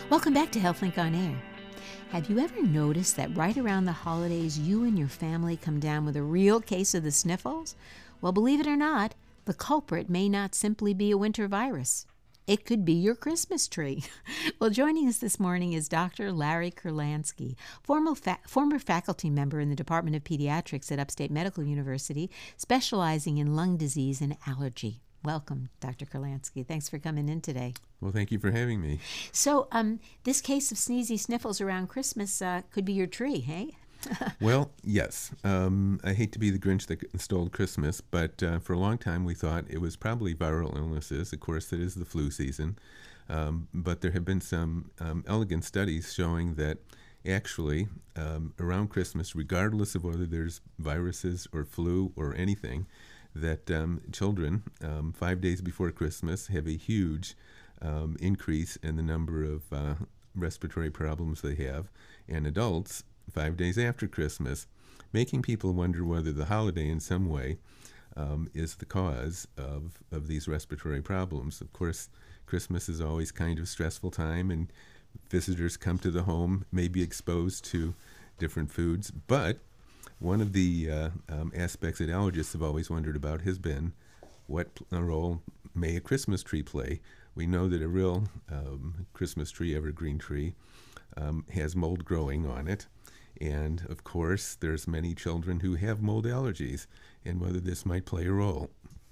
Welcome back to HealthLink on Air. Have you ever noticed that right around the holidays, you and your family come down with a real case of the sniffles? Well, believe it or not, the culprit may not simply be a winter virus. It could be your Christmas tree. Well, joining us this morning is Dr. Larry Kurlansky, former faculty member in the Department of Pediatrics at Upstate Medical University, specializing in lung disease and allergy. Welcome, Dr. Kurlansky. Thanks for coming in today. Well, thank you for having me. So, this case of sneezy sniffles around Christmas could be your tree, hey? Well, yes. I hate to be the Grinch that stole Christmas, but for a long time we thought it was probably viral illnesses. Of course, it is the flu season. But there have been some elegant studies showing that actually around Christmas, regardless of whether there's viruses or flu or anything, that children 5 days before Christmas have a huge increase in the number of respiratory problems they have, and adults 5 days after Christmas, making people wonder whether the holiday in some way is the cause of these respiratory problems. Of course, Christmas is always kind of a stressful time, and visitors come to the home, may be exposed to different foods, but one of the aspects that allergists have always wondered about has been what role may a Christmas tree play. We know that a real Christmas tree, evergreen tree, has mold growing on it. And, of course, there's many children who have mold allergies, and whether this might play a role.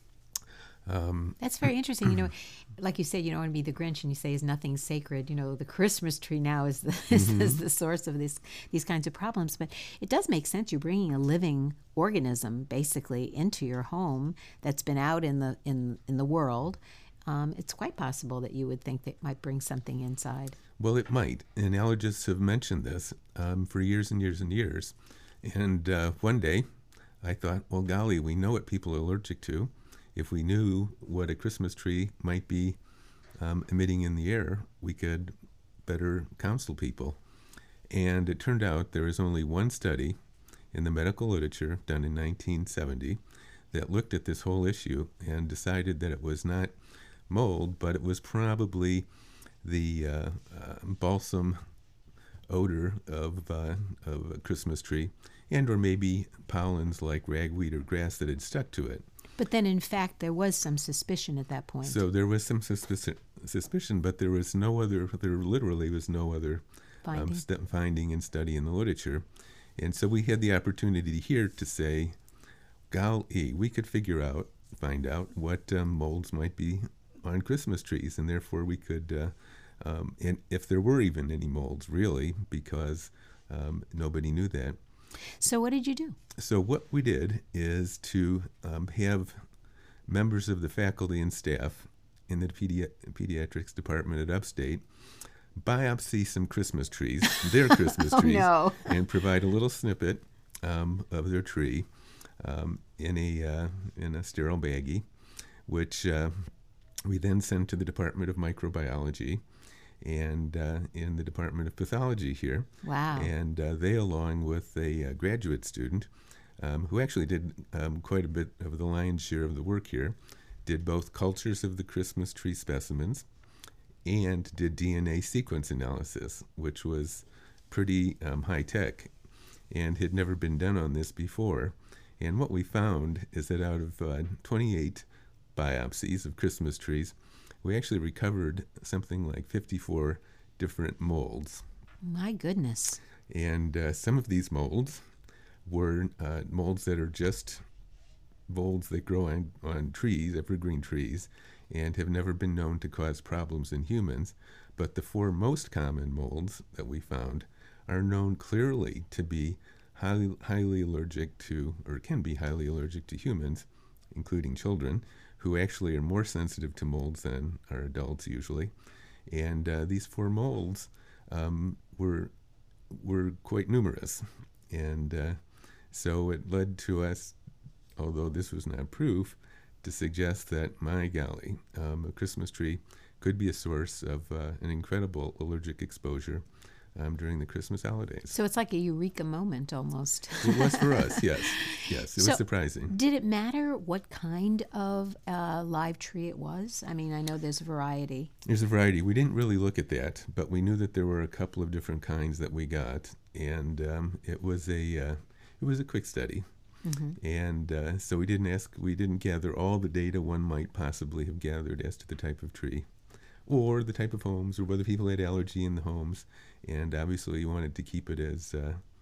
That's very interesting. You know, like you said, you don't want to be the Grinch, and you say is nothing sacred. You know, the Christmas tree now is the is the source of these kinds of problems. But it does make sense. You're bringing a living organism basically into your home that's been out in the world. It's quite possible that you would think that it might bring something inside. Well, it might, and allergists have mentioned this for years and years and years. And one day, I thought, well, golly, we know what people are allergic to. If we knew what a Christmas tree might be emitting in the air, we could better counsel people. And it turned out there is only one study in the medical literature done in 1970 that looked at this whole issue and decided that it was not mold, but it was probably the balsam odor of a Christmas tree, and or maybe pollens like ragweed or grass that had stuck to it. But then, in fact, there was some suspicion at that point. So there was some suspicion, but there literally was no other finding and study in the literature. And so we had the opportunity here to say, golly, we could find out what molds might be on Christmas trees, and therefore we could, and if there were even any molds, really, because nobody knew that. So what did you do? So what we did is to have members of the faculty and staff in the pediatrics department at Upstate biopsy some Christmas trees, their Christmas trees, and provide a little snippet of their tree in a sterile baggie, which we then sent to the Department of Microbiology and in the Department of Pathology here. Wow. And they, along with a graduate student who actually did quite a bit of the lion's share of the work here, did both cultures of the Christmas tree specimens and did DNA sequence analysis, which was pretty high-tech and had never been done on this before. And what we found is that out of 28 biopsies of Christmas trees, we actually recovered something like 54 different molds. My goodness. And some of these molds were molds that are just molds that grow on trees, evergreen trees, and have never been known to cause problems in humans. But the four most common molds that we found are known clearly to be highly allergic to, or can be highly allergic to humans, including children, who actually are more sensitive to molds than are adults usually. And these four molds were quite numerous. And so it led to us, although this was not proof, to suggest that, my golly, a Christmas tree could be a source of an incredible allergic exposure during the Christmas holidays. So it's like a eureka moment almost. It was for us, yes. Yes, it So was surprising. did it matter what kind of live tree it was? I mean, I know there's a variety. There's a variety. We didn't really look at that, but we knew that there were a couple of different kinds that we got, and it was a quick study. And so we didn't gather all the data one might possibly have gathered as to the type of tree, or the type of homes, or whether people had allergy in the homes. And obviously, we wanted to keep it as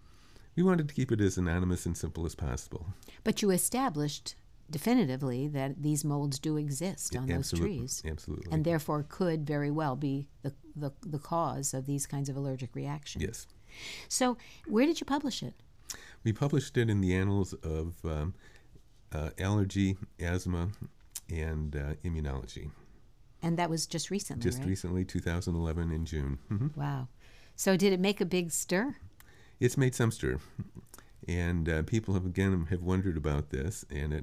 anonymous and simple as possible. But you established definitively that these molds do exist on those trees. Absolutely. And therefore could very well be the cause of these kinds of allergic reactions. Yes. So where did you publish it? We published it in the Annals of Allergy, Asthma, and Immunology. And that was just recently, Just right? recently, 2011 in June. Wow. So did it make a big stir? It's made some stir, and people have wondered about this, and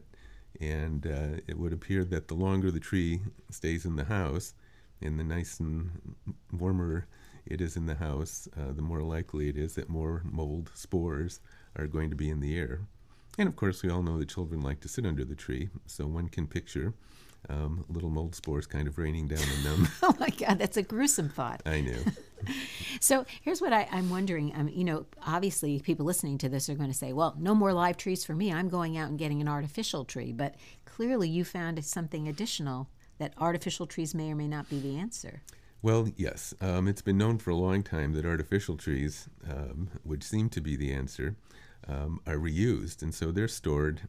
it would appear that the longer the tree stays in the house, and the nice and warmer it is in the house, the more likely it is that more mold spores are going to be in the air. And of course, we all know that children like to sit under the tree, so one can picture little mold spores kind of raining down on them. Oh my God, that's a gruesome thought. I know. So here's what I'm wondering. Obviously people listening to this are going to say, well, no more live trees for me. I'm going out and getting an artificial tree. But clearly you found something additional, that artificial trees may or may not be the answer. Well, yes. It's been known for a long time that artificial trees, which seem to be the answer, are reused. And so they're stored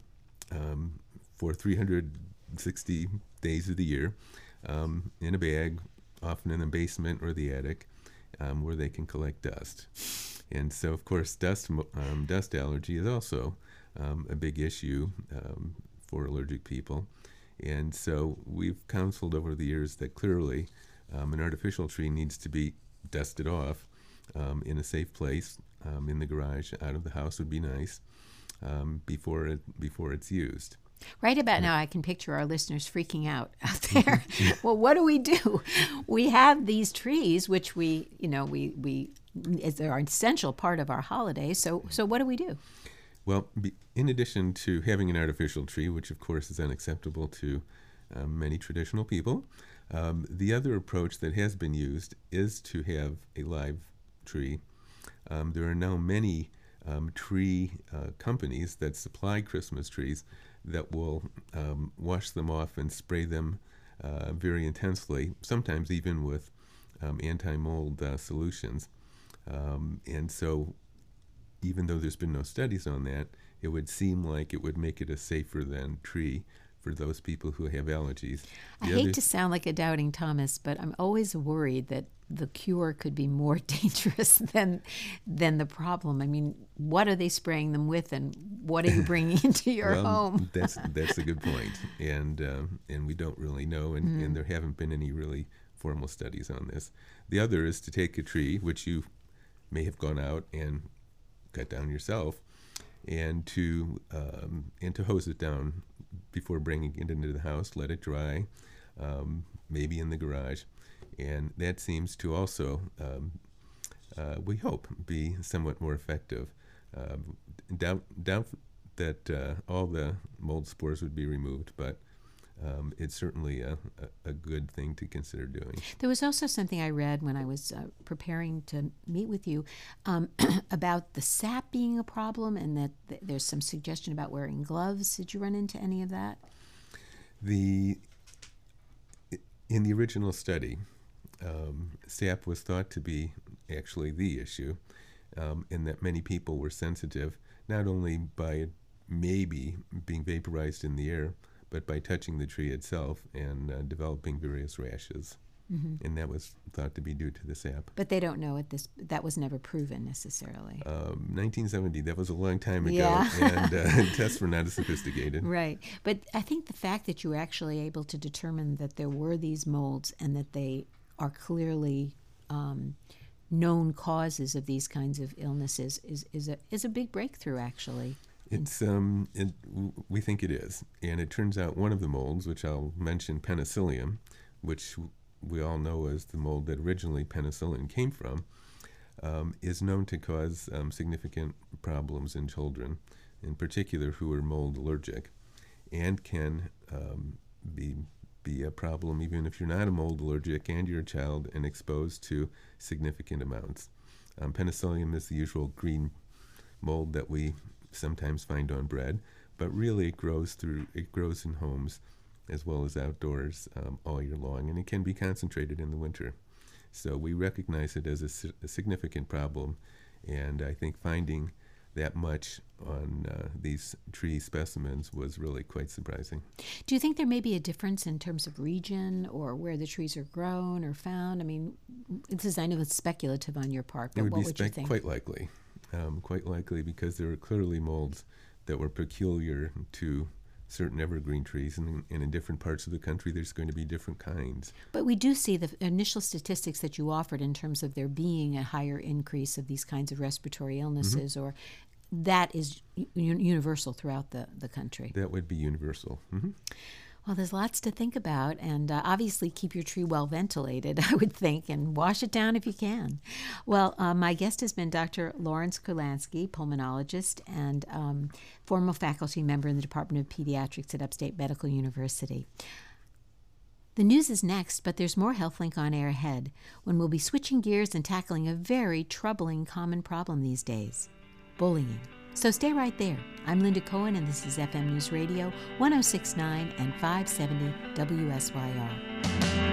for 360 days of the year in a bag, often in the basement or the attic, where they can collect dust. And so, of course, dust allergy is also a big issue for allergic people. And so we've counseled over the years that clearly an artificial tree needs to be dusted off in a safe place. In the garage, out of the house would be nice before it's used. Right about now, I can picture our listeners freaking out there. Well, what do? We have these trees, which we they're an essential part of our holidays. So what do we do? Well, in addition to having an artificial tree, which of course is unacceptable to many traditional people, the other approach that has been used is to have a live tree. There are now many tree companies that supply Christmas trees that will wash them off and spray them very intensely, sometimes even with anti-mold solutions. And so even though there's been no studies on that, it would seem like it would make it a safer than tree for those people who have allergies. I hate to sound like a doubting Thomas, but I'm always worried that the cure could be more dangerous than the problem. I mean, what are they spraying them with, and what are you bringing into your home? That's a good point, and we don't really know, and there haven't been any really formal studies on this. The other is to take a tree, which you may have gone out and cut down yourself, and to hose it down before bringing it into the house. Let it dry, maybe in the garage, and that seems to also, we hope, be somewhat more effective. Doubt that all the mold spores would be removed, but it's certainly a good thing to consider doing. There was also something I read when I was preparing to meet with you about the sap being a problem, and that there's some suggestion about wearing gloves. Did you run into any of that? In the original study, sap was thought to be actually the issue, in that many people were sensitive, not only by it maybe being vaporized in the air, but by touching the tree itself and developing various rashes. Mm-hmm. And that was thought to be due to the sap. But they don't know that was never proven necessarily. 1970, that was a long time ago, yeah. And tests were not as sophisticated. Right. But I think the fact that you were actually able to determine that there were these molds and that they are clearly known causes of these kinds of illnesses is a big breakthrough, actually. We think it is, and it turns out one of the molds, which I'll mention, Penicillium, which we all know as the mold that originally penicillin came from, is known to cause significant problems in children, in particular who are mold allergic, and can be a problem even if you're not a mold allergic and you're a child and exposed to significant amounts. Penicillium is the usual green mold that we sometimes find on bread, but really it grows in homes as well as outdoors all year long, and it can be concentrated in the winter. So we recognize it as a significant problem, and I think finding that much on these tree specimens was really quite surprising. Do you think there may be a difference in terms of region or where the trees are grown or found? I mean, I know it's speculative on your part, but what would you think? Quite likely, because there are clearly molds that were peculiar to certain evergreen trees, and in different parts of the country there's going to be different kinds. But we do see the initial statistics that you offered in terms of there being a higher increase of these kinds of respiratory illnesses, or that is universal throughout the country. That would be universal. Well, there's lots to think about, and obviously keep your tree well ventilated, I would think, and wash it down if you can. Well, my guest has been Dr. Lawrence Kurlansky, pulmonologist and former faculty member in the Department of Pediatrics at Upstate Medical University. The news is next, but there's more HealthLink on air ahead, when we'll be switching gears and tackling a very troubling common problem these days: bullying. So stay right there. I'm Linda Cohen, and this is FM News Radio 106.9 and 570 WSYR.